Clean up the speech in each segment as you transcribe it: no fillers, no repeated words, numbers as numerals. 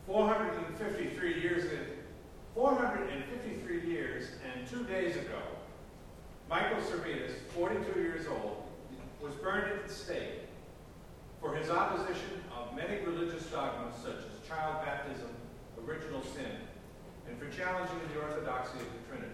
453 years and 2 days ago, Michael Servetus, 42 years old, was burned at the stake for his opposition of many religious dogmas such as child baptism, original sin, and for challenging the orthodoxy of the Trinity.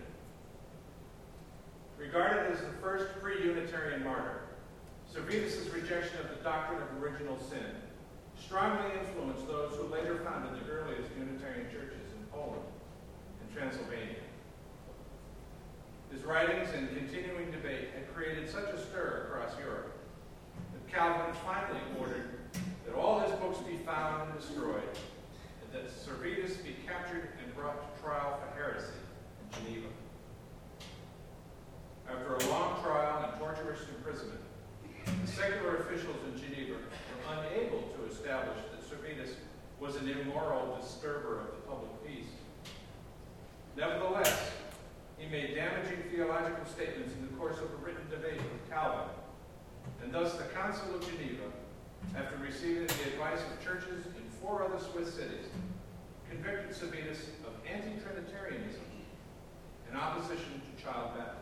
Regarded as the first pre-Unitarian martyr, Servetus' rejection of the doctrine of original sin strongly influenced those who later founded the earliest Unitarian churches in Poland and Transylvania. His writings and continuing debate had created such a stir across Europe that Calvin finally ordered that all his books be found and destroyed, and that Servetus be captured and brought to trial for heresy in Geneva. After a long trial and torturous imprisonment, the secular officials in Geneva were unable to establish that Servetus was an immoral disturber of the public peace. Nevertheless, he made damaging theological statements in the course of a written debate with Calvin, and thus the Council of Geneva, after receiving the advice of churches in 4 other Swiss cities, convicted Servetus of anti-Trinitarianism in opposition to child baptism.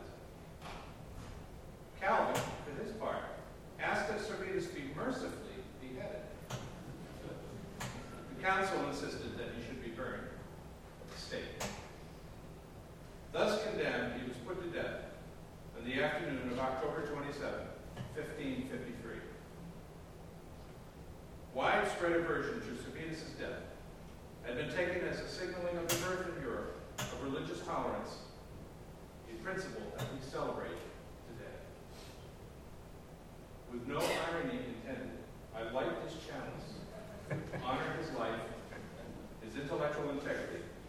Calvin, for his part, asked that Servetus be mercifully beheaded. The council insisted that he should be burned at the stake. Thus condemned, he was put to death on the afternoon of October 27, 1553. Widespread aversion to Servetus' death had been taken as a signaling of the birth in Europe of religious tolerance, a principle that we celebrate today. With no irony intended, I light this chalice to honor his life, his intellectual integrity,